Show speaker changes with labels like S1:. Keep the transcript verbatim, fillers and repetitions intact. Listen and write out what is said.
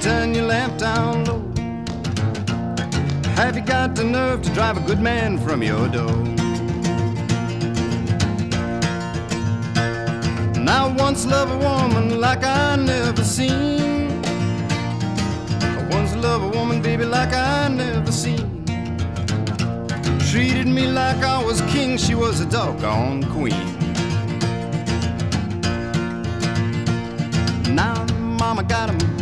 S1: turn your lamp down low? Have you got the nerve to drive a good man from your door? Now I once loved a woman like I never seen. I once loved a woman, baby, like I never seen. Treated me like I was king, she was a doggone queen. Now mama got a